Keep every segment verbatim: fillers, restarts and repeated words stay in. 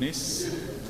goodness.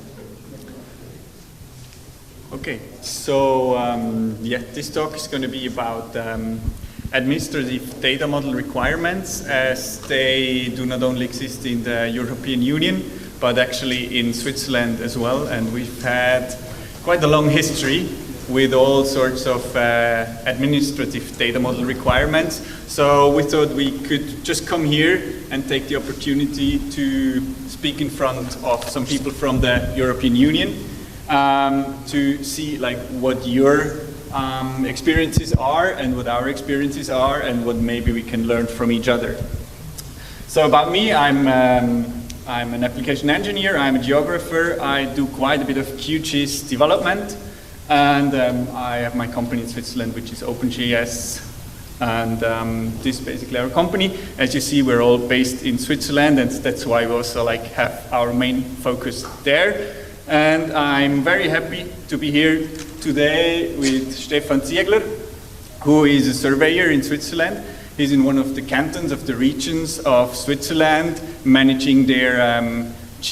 Okay, so um, yeah, this talk is going to be about um, administrative data model requirements, as they do not only exist in the European Union, but actually in Switzerland as well. And we've had quite a long history with all sorts of uh, administrative data model requirements. So we thought we could just come here and take the opportunity to speak in front of some people from the European Union um, to see like what your um, experiences are and what our experiences are and what maybe we can learn from each other. So about me, I'm um, I'm an application engineer, I'm a geographer, I do quite a bit of QGIS development, and um, I have my company in Switzerland, which is OpenJS, and um, this is basically our company. As you see, we're all based in Switzerland, and that's why we also like have our main focus there. And I'm very happy to be here today with Stefan Ziegler, who is a surveyor in Switzerland. He's in one of the cantons of the regions of Switzerland, managing their um,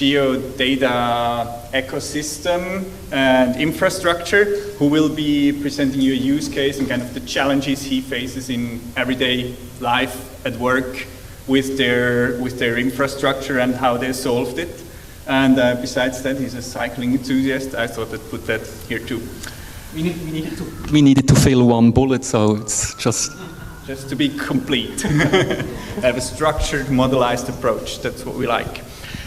geodata ecosystem and infrastructure, who will be presenting you a use case and kind of the challenges he faces in everyday life at work with their, with their infrastructure and how they solved it. And uh, besides that, he's a cycling enthusiast. I thought I'd put that here too. We, need, we, needed to, we needed to fill one bullet, so it's just... Just to be complete. Have a structured, modelized approach. That's what we like.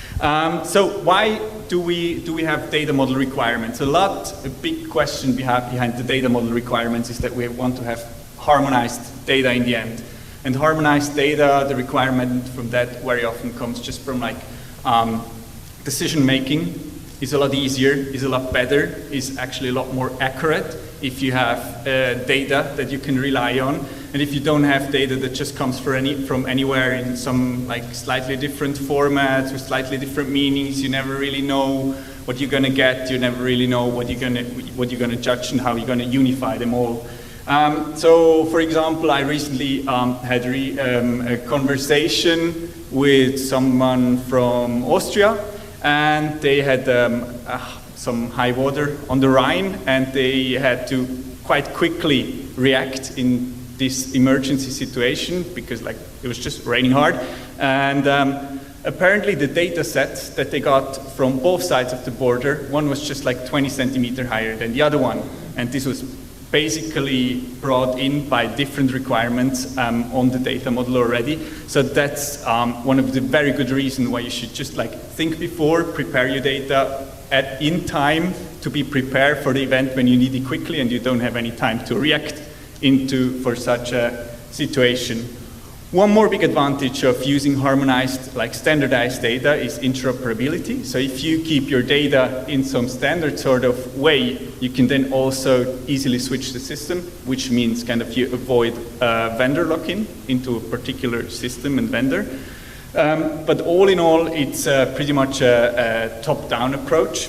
Um, so why do we, do we have data model requirements? A lot, a big question we have behind the data model requirements is that we want to have harmonized data in the end. And harmonized data, the requirement from that very often comes just from like um, decision making is a lot easier, is a lot better, is actually a lot more accurate if you have uh, data that you can rely on. And if you don't have data that just comes for any, from anywhere in some like slightly different formats with slightly different meanings, you never really know what you're going to get. You never really know what you're going to what you're going to judge and how you're going to unify them all. Um, so, for example, I recently um, had re, um, a conversation with someone from Austria, and they had um, uh, some high water on the Rhine, and they had to quite quickly react in this emergency situation because like it was just raining hard, and um, apparently the data sets that they got from both sides of the border, one was just like twenty centimeters higher than the other one, and this was basically brought in by different requirements um, on the data model already. So that's um, one of the very good reasons why you should just like think before, prepare your data at in time to be prepared for the event when you need it quickly and you don't have any time to react into for such a situation. One more big advantage of using harmonized, like standardized data is interoperability. So if you keep your data in some standard sort of way, you can then also easily switch the system, which means kind of you avoid uh, vendor lock-in into a particular system and vendor. Um, but all in all, it's uh, pretty much a, a top-down approach.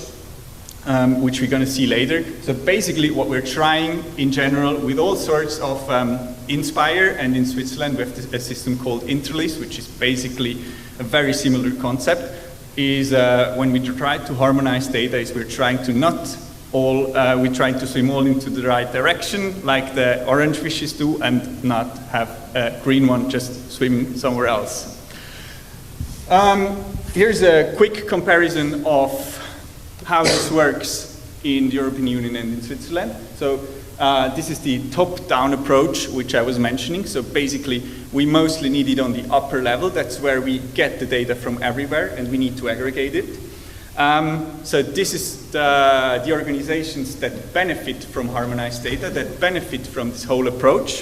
Um, which we're going to see later. So basically what we're trying in general with all sorts of um, Inspire, and in Switzerland we have this, a system called Interlist, which is basically a very similar concept, is uh, when we try to harmonize data is we're trying to not all, uh, we're trying to swim all into the right direction like the orange fishes do and not have a green one just swim somewhere else. Um, here's a quick comparison of how this works in the European Union and in Switzerland. So uh, this is the top-down approach, which I was mentioning. So basically, we mostly need it on the upper level. That's where we get the data from everywhere, and we need to aggregate it. Um, so this is the, the organizations that benefit from harmonized data, that benefit from this whole approach.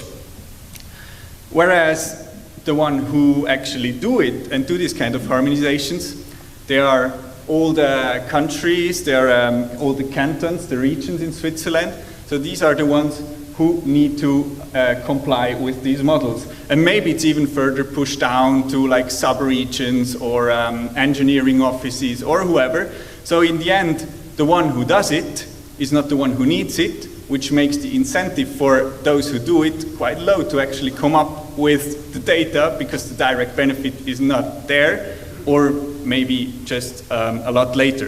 Whereas the one who actually do it and do this kind of harmonizations, they are all the countries, there are um, all the cantons, the regions in Switzerland. So these are the ones who need to uh, comply with these models. And maybe it's even further pushed down to like sub-regions or um, engineering offices or whoever. So in the end, the one who does it is not the one who needs it, which makes the incentive for those who do it quite low to actually come up with the data because the direct benefit is not there, or maybe just um, a lot later.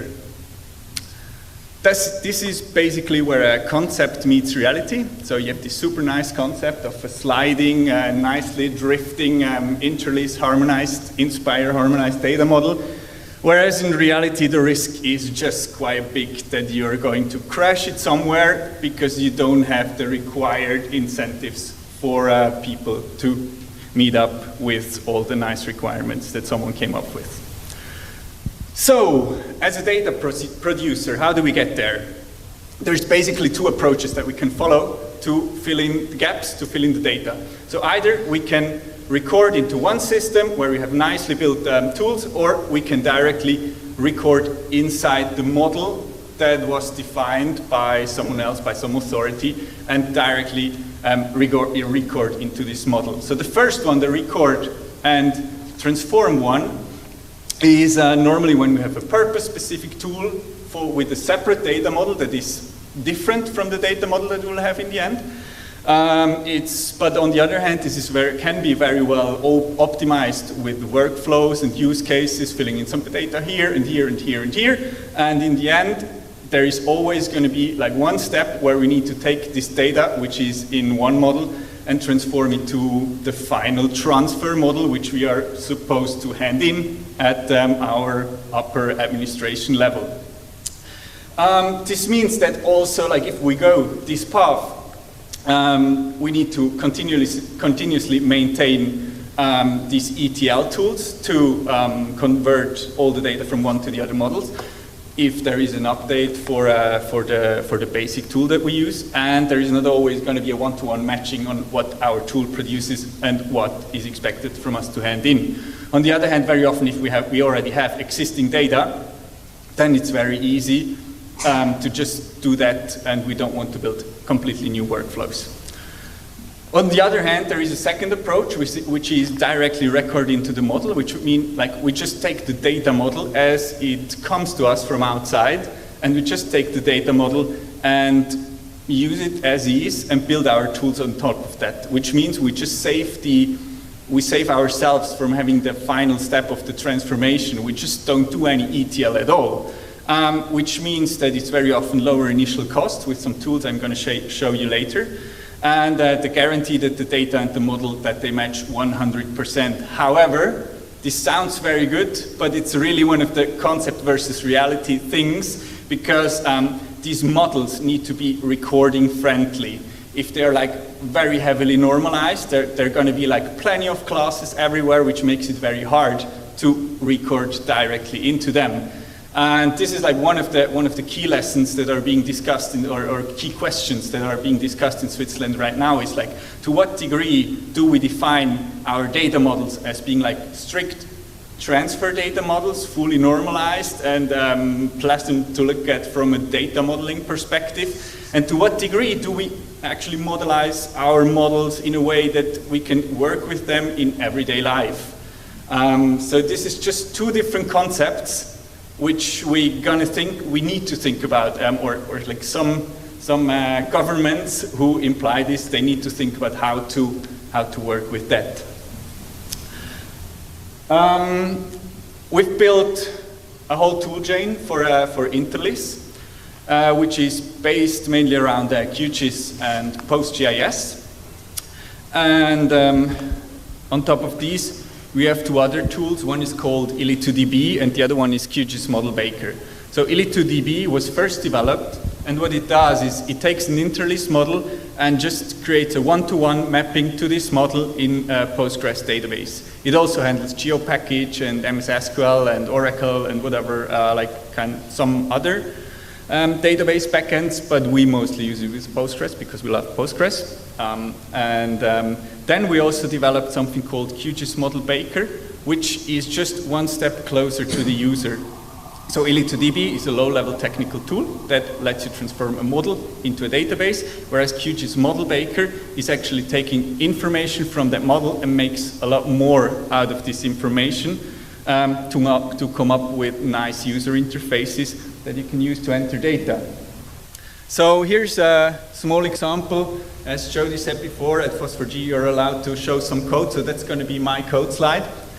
This, this is basically where a concept meets reality. So you have this super nice concept of a sliding, uh, nicely drifting, um, interlace harmonized, Inspire harmonized data model. Whereas in reality, the risk is just quite big that you're going to crash it somewhere because you don't have the required incentives for uh, people to meet up with all the nice requirements that someone came up with. So, as a data producer, how do we get there? There's basically two approaches that we can follow to fill in the gaps, to fill in the data. So either we can record into one system where we have nicely built um, tools, or we can directly record inside the model that was defined by someone else, by some authority, and directly um, record, record into this model. So the first one, the record and transform one, is uh, normally when we have a purpose-specific tool for, with a separate data model that is different from the data model that we'll have in the end. Um, it's, but on the other hand, this is very, can be very well optimized with workflows and use cases, filling in some data here and here and here and here. And in the end, there is always going to be like one step where we need to take this data, which is in one model, and transform it to the final transfer model, which we are supposed to hand in at um, our upper administration level. Um, this means that also, like if we go this path, um, we need to continuously, continuously maintain um, these E T L tools to um, convert all the data from one to the other models, if there is an update for, uh, for, the, for the basic tool that we use, and there is not always going to be a one-to-one matching on what our tool produces and what is expected from us to hand in. On the other hand, very often if we, have, we already have existing data, then it's very easy um, to just do that, and we don't want to build completely new workflows. On the other hand, there is a second approach, which, which is directly record into the model, which would mean like we just take the data model as it comes to us from outside, and we just take the data model and use it as is and build our tools on top of that, which means we just save the, we save ourselves from having the final step of the transformation. We just don't do any E T L at all, um, which means that it's very often lower initial cost with some tools I'm going to sh show you later. And uh, the guarantee that the data and the model that they match one hundred percent. However, this sounds very good, but it's really one of the concept versus reality things, because um, these models need to be recording friendly. If they're like very heavily normalized, there are going to be like plenty of classes everywhere, which makes it very hard to record directly into them. And this is like one of the one of the key lessons that are being discussed in, or, or key questions that are being discussed in Switzerland right now is like, to what degree do we define our data models as being like strict transfer data models, fully normalized and um, pleasant to look at from a data modeling perspective, and to what degree do we actually modelize our models in a way that we can work with them in everyday life. Um, so this is just two different concepts which we gonna think, we need to think about, um, or, or like some, some uh, governments who imply this, they need to think about how to, how to work with that. Um, we've built a whole tool chain for, uh, for Interlace, uh, which is based mainly around uh, QGIS and PostGIS. And um, on top of these, we have two other tools. One is called I L I two D B, and the other one is QGIS Model Baker. So I L I two D B was first developed, and what it does is it takes an Interlace model and just creates a one-to-one mapping to this model in a Postgres database. It also handles GeoPackage and M S S Q L and Oracle and whatever, uh, like kind some other um, database backends, but we mostly use it with Postgres because we love Postgres. Um, and um, then we also developed something called QGIS Model Baker, which is just one step closer to the user. So I L I two D B is a low-level technical tool that lets you transform a model into a database, whereas QGIS Model Baker is actually taking information from that model and makes a lot more out of this information um, to, up, to come up with nice user interfaces that you can use to enter data. So here's a small example. As Jody said before, at FOSS four G you're allowed to show some code, so that's going to be my code slide.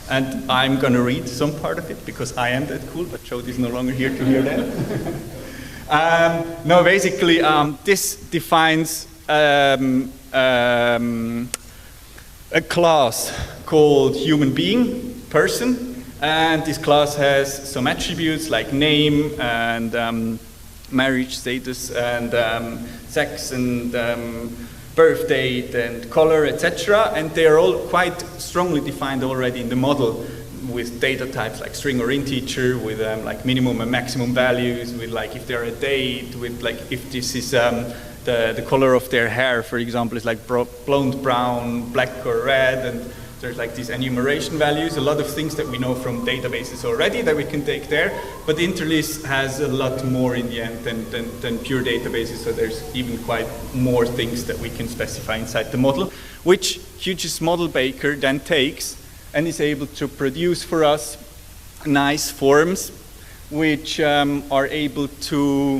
And I'm going to read some part of it because I am that cool, but Jody is no longer here to hear that. um, no, basically, um, this defines um, um, a class called human being, person, and this class has some attributes like name and um, marriage status and um, sex and um, birth date and color, et cetera. And they are all quite strongly defined already in the model with data types like string or integer, with um, like minimum and maximum values, with like if they're a date, with like if this is um, the, the color of their hair, for example, is like bro blonde, brown, black or red, and there's like these enumeration values, a lot of things that we know from databases already that we can take there, but Interlist has a lot more in the end than, than, than pure databases, so there's even quite more things that we can specify inside the model, which QGIS Model Baker then takes and is able to produce for us nice forms which um, are able to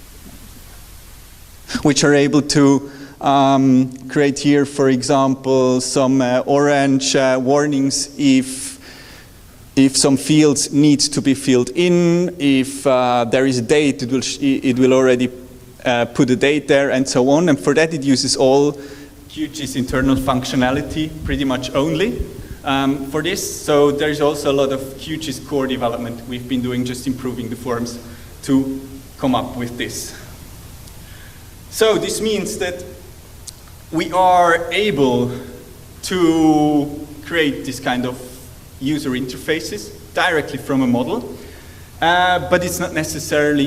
which are able to Um, create here, for example, some uh, orange uh, warnings if if some fields need to be filled in, if uh, there is a date, it will, sh it will already uh, put a date there, and so on. And for that, it uses all QGIS internal functionality pretty much only um, for this. So there's also a lot of QGIS core development we've been doing, just improving the forms to come up with this. So this means that we are able to create this kind of user interfaces directly from a model, uh, but it's not necessarily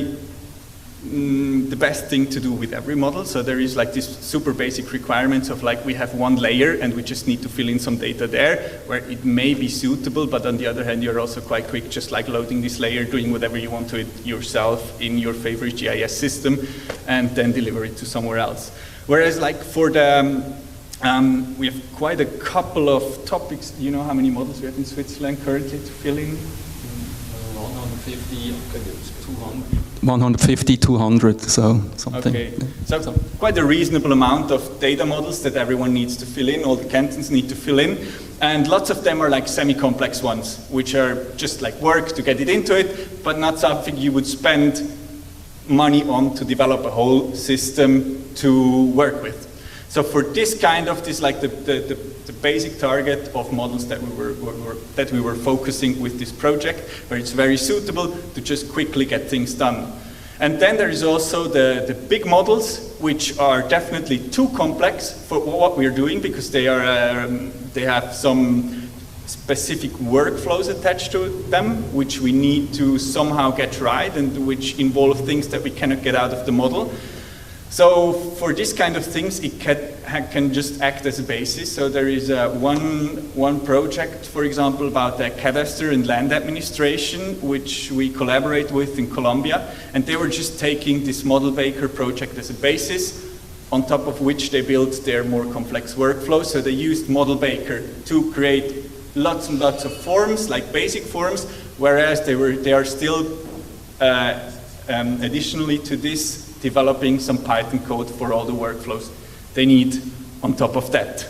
mm, the best thing to do with every model. So there is like this super basic requirements of like we have one layer and we just need to fill in some data there, where it may be suitable, but on the other hand, you're also quite quick just like loading this layer, doing whatever you want to it yourself in your favorite G I S system, and then deliver it to somewhere else. Whereas like for the, um, um, we have quite a couple of topics. Do you know how many models we have in Switzerland currently to fill in? one hundred fifty, two hundred. one hundred fifty, two hundred, so something. Okay, so quite a reasonable amount of data models that everyone needs to fill in, all the cantons need to fill in. And lots of them are like semi-complex ones, which are just like work to get it into it, but not something you would spend money on to develop a whole system to work with. So for this kind of, this like the, the, the, the basic target of models that we were, were, were, that we were focusing with this project, where it's very suitable to just quickly get things done. And then there is also the, the big models, which are definitely too complex for what we're doing, because they, are, um, they have some specific workflows attached to them, which we need to somehow get right, and which involve things that we cannot get out of the model. So for this kind of things, it can, can just act as a basis. So there is uh, one, one project, for example, about the cadastre and land administration, which we collaborate with in Colombia. And they were just taking this Model Baker project as a basis, on top of which they built their more complex workflow. So they used Model Baker to create lots and lots of forms, like basic forms, whereas they, were, they are still, uh, um, additionally to this, developing some Python code for all the workflows they need on top of that.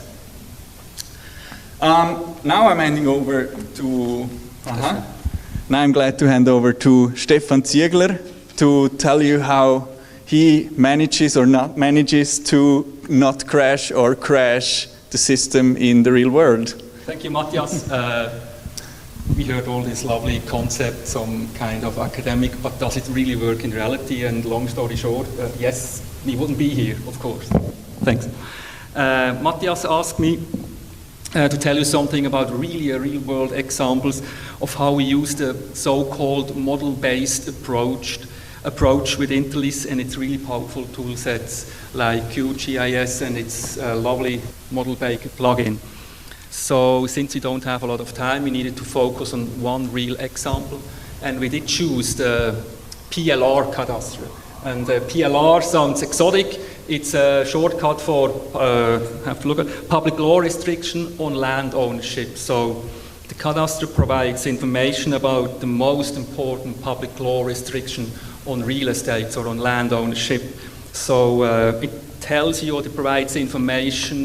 Um, now I'm handing over to, uh-huh. now I'm glad to hand over to Stefan Ziegler to tell you how he manages or not manages to not crash or crash the system in the real world. Thank you, Matthias. Uh, we heard all these lovely concepts, some kind of academic, but does it really work in reality? And long story short, uh, yes, we wouldn't be here, of course. Thanks. Uh, Matthias asked me uh, to tell you something about really a real-world examples of how we use the so-called model-based approach approach with Interlist and its really powerful tool sets like QGIS and its uh, lovely Model Baker plugin. So since we don't have a lot of time, we needed to focus on one real example, and we did choose the P L R cadastre. And uh, P L R sounds exotic. It's a shortcut for, uh, have to look at, public law restriction on land ownership. So the cadastre provides information about the most important public law restriction on real estate or on land ownership. So uh, it tells you, or it provides information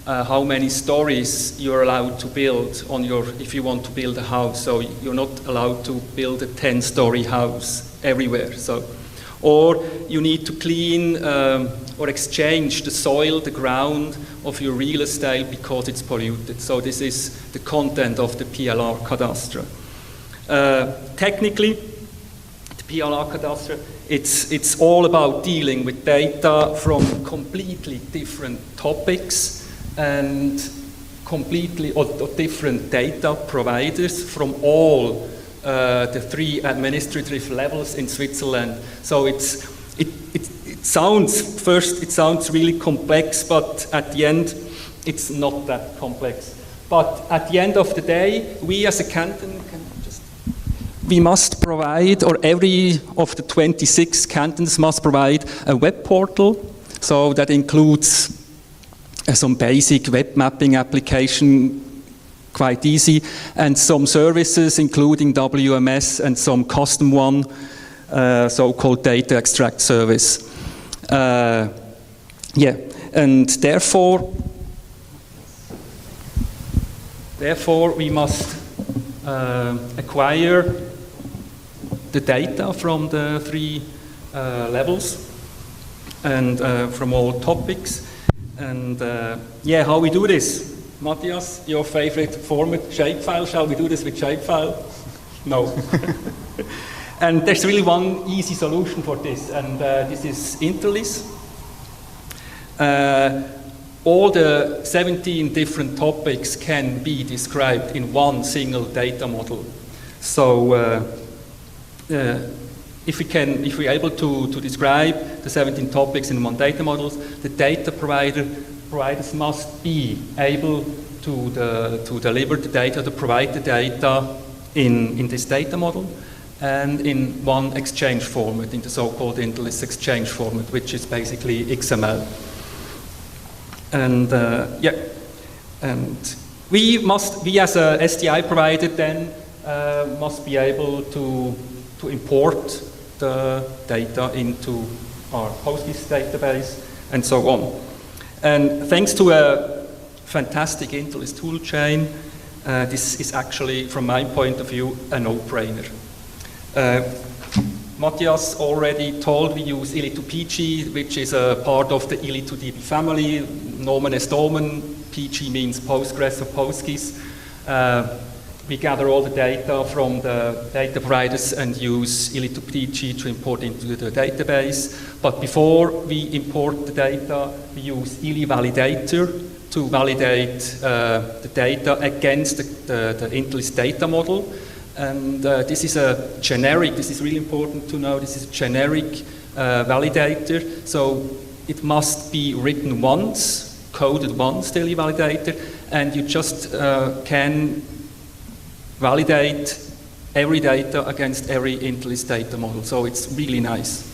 uh, how many stories you're allowed to build on your, if you want to build a house. So you're not allowed to build a ten-story house everywhere. So, or you need to clean um, or exchange the soil, the ground of your real estate because it's polluted. So this is the content of the P L R cadastre. Uh, technically, the P L R cadastre, it's, it's all about dealing with data from completely different topics and completely or, or different data providers from all uh, the three administrative levels in Switzerland. So it's, it, it, it sounds, first it sounds really complex, but at the end it's not that complex. But at the end of the day, we as a canton, can just, we must provide, or every of the twenty-six cantons must provide a web portal. So that includes uh, some basic web mapping application, quite easy, and some services including W M S and some custom one, uh, so-called data extract service. Uh, yeah, and therefore, therefore we must uh, acquire the data from the three uh, levels and uh, from all topics. And uh, yeah, how we do this? Matthias, your favorite format, shapefile. Shall we do this with shapefile? No. And there's really one easy solution for this, and uh, this is Interlist. Uh, all the seventeen different topics can be described in one single data model. So uh, uh, if we can, if we're able to, to describe the seventeen topics in one data model, the data provider providers must be able to, the, to deliver the data, to provide the data in, in this data model and in one exchange format, in the so-called Interlist exchange format, which is basically X M L. And uh, yeah, and we must, we as a S D I provider then uh, must be able to, to import the data into our PostGIS database and so on. And thanks to a fantastic Interlist toolchain, uh, this is actually, from my point of view, a no-brainer. Uh, Matthias already told we use I L I two P G, which is a part of the I L I two D B family. Nomen est omen. P G means Postgres or PostGIS. Uh, we gather all the data from the data providers and use I L I two P G to import into the database. But before we import the data, we use I L I Validator to validate uh, the data against the, the, the Interlist data model. And uh, this is a generic, this is really important to know, this is a generic uh, validator. So it must be written once, coded once, the I L I Validator, and you just uh, can validate every data against every Interlist data model. So it's really nice.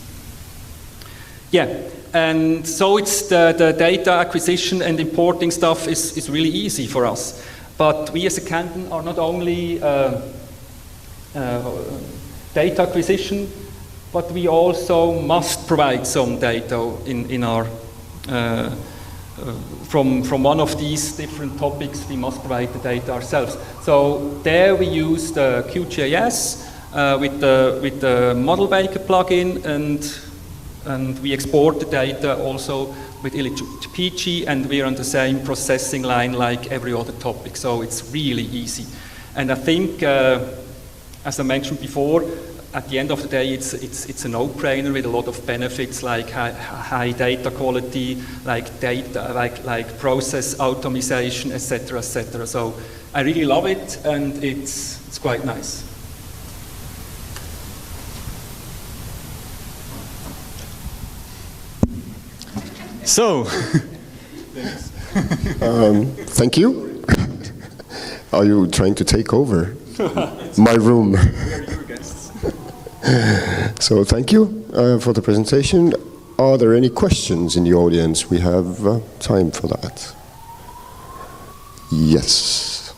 Yeah, and so it's the, the data acquisition and importing stuff is, is really easy for us. But we as a canton are not only uh, Uh, data acquisition, but we also must provide some data in, in our, uh, uh, from, from one of these different topics, we must provide the data ourselves. So there we use the Q G I S uh, with, the, with the Model Baker plugin, and, and we export the data also with I L I two P G, and we're on the same processing line like every other topic, so it's really easy. And I think uh, as I mentioned before, at the end of the day, it's, it's, it's a no-brainer with a lot of benefits like high, high data quality, like data, like, like process automation, et cetera, et cetera. So I really love it, and it's, it's quite nice. So, um, thank you. Are you trying to take over my room? So thank you uh, for the presentation. Are there any questions in the audience? We have uh, time for that. Yes.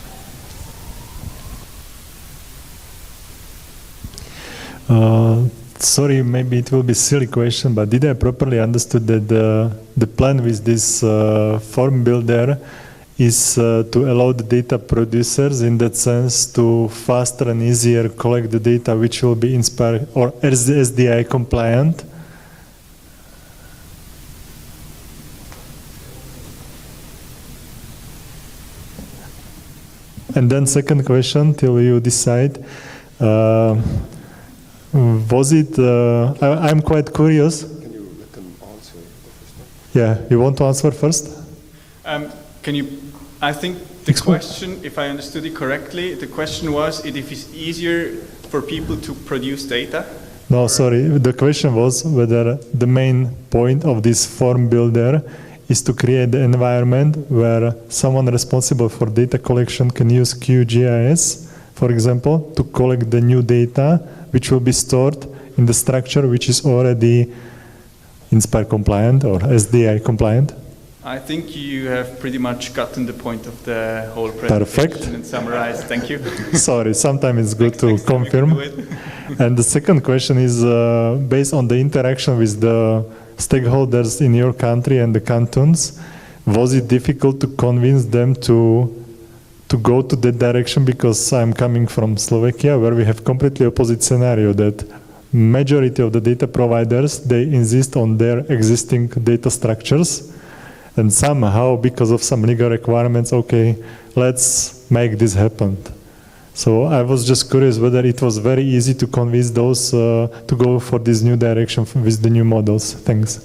Uh, sorry, maybe it will be a silly question, but did I properly understood that the, the plan with this uh, form builder is uh, to allow the data producers in that sense to faster and easier collect the data which will be Inspire or S D I compliant? And then second question, till you decide, uh, was it, uh, I, I'm quite curious. Can you let them answer the first one? Yeah, you want to answer first? Um, can you, I think the question, if I understood it correctly, the question was if it's easier for people to produce data? No, sorry, the question was whether the main point of this form builder is to create the environment where someone responsible for data collection can use Q G I S, for example, to collect the new data which will be stored in the structure which is already Inspire compliant or S D I compliant. I think you have pretty much gotten the point of the whole presentation. Perfect. And summarized. Thank you. Sorry, sometimes it's good Next- to next time we can confirm. do it. And the second question is uh, based on the interaction with the stakeholders in your country and the cantons, was it difficult to convince them to to go to that direction? Because I'm coming from Slovakia, where we have completely opposite scenario, that majority of the data providers, they insist on their existing data structures, and somehow, because of some legal requirements, okay, let's make this happen. So I was just curious whether it was very easy to convince those uh, to go for this new direction with the new models. Thanks.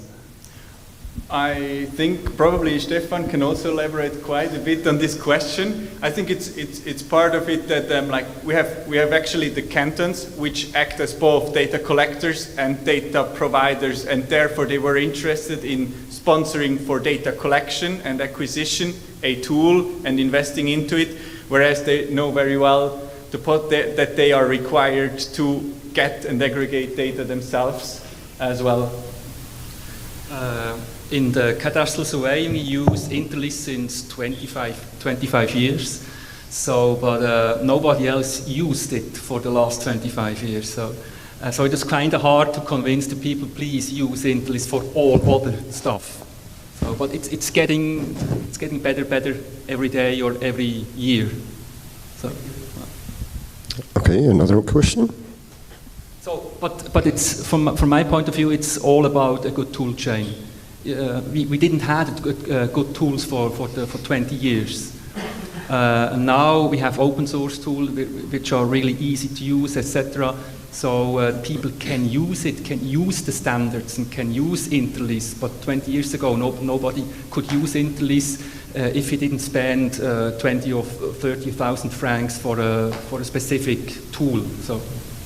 I think probably Stefan can also elaborate quite a bit on this question. I think it's it's it's part of it that um, like we have we have actually the cantons which act as both data collectors and data providers, and therefore they were interested in sponsoring for data collection and acquisition a tool and investing into it, whereas they know very well the pot that, that they are required to get and aggregate data themselves as well. Uh, in the cadastral surveying, we use Interlist since twenty-five, twenty-five years. So, but uh, nobody else used it for the last twenty-five years. So, uh, so it was kind of hard to convince the people, please use Interlist for all other stuff. So, but it's it's getting it's getting better, better every day or every year. So. Okay, another question? So, but, but it's, from, from my point of view, it's all about a good tool chain. Uh, we, we didn't have good, uh, good tools for, for, the, for twenty years. Uh, and now we have open source tools which are really easy to use, et cetera. So uh, people can use it, can use the standards and can use Interlist. But twenty years ago, no, nobody could use Interlist uh, if he didn't spend uh, twenty or thirty thousand francs for a, for a specific tool. So.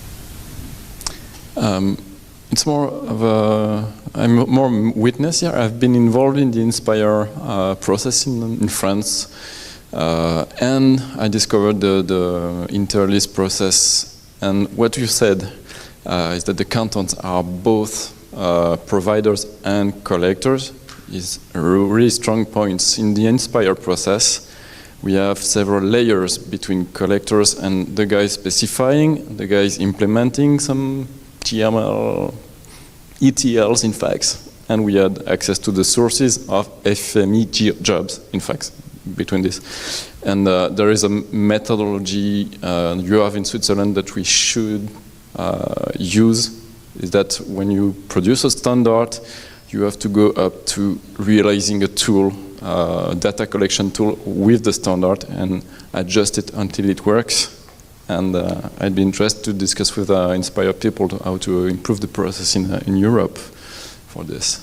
Um, it's more of a, I'm more witness here. I've been involved in the Inspire uh, process in, in France, uh, and I discovered the, the Interlist process. And what you said uh, is that the cantons are both uh, providers and collectors is a really strong points. In the Inspire process, we have several layers between collectors and the guys specifying, the guys implementing some G M L, E T Ls in fact, and we had access to the sources of F M E jobs in fact between this. And uh, there is a methodology uh, you have in Switzerland that we should uh, use, is that when you produce a standard, you have to go up to realizing a tool, uh, data collection tool with the standard and adjust it until it works. And uh, I'd be interested to discuss with uh, Inspire people to how to improve the process in, uh, in Europe for this.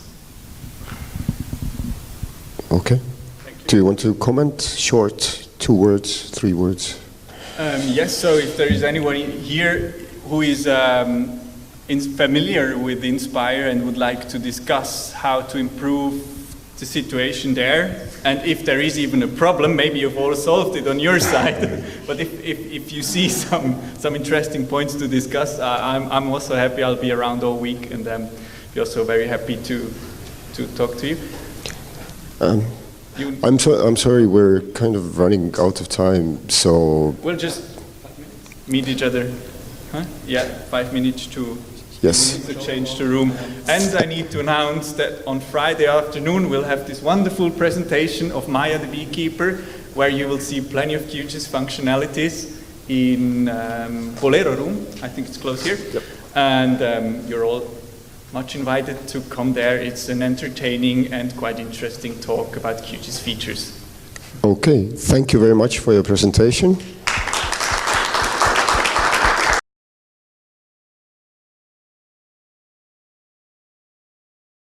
Okay. Do you want to comment? Short, two words, three words? Um, yes, so if there is anyone here who is um, in familiar with Inspire and would like to discuss how to improve the situation there, and if there is even a problem, maybe you've all solved it on your side, but if, if, if you see some, some interesting points to discuss, uh, I'm, I'm also happy. I'll be around all week, and um, be also very happy to, to talk to you. Um, you I'm, so, I'm sorry, we're kind of running out of time, so... We'll just meet each other. Huh? Yeah, five minutes to Yes. To change the room. And I need to announce that on Friday afternoon we'll have this wonderful presentation of Maya the Beekeeper, where you will see plenty of QGIS functionalities in um, Bolero room. I think it's close here. Yep. And um, you're all much invited to come there. It's an entertaining and quite interesting talk about QGIS features. Okay, thank you very much for your presentation.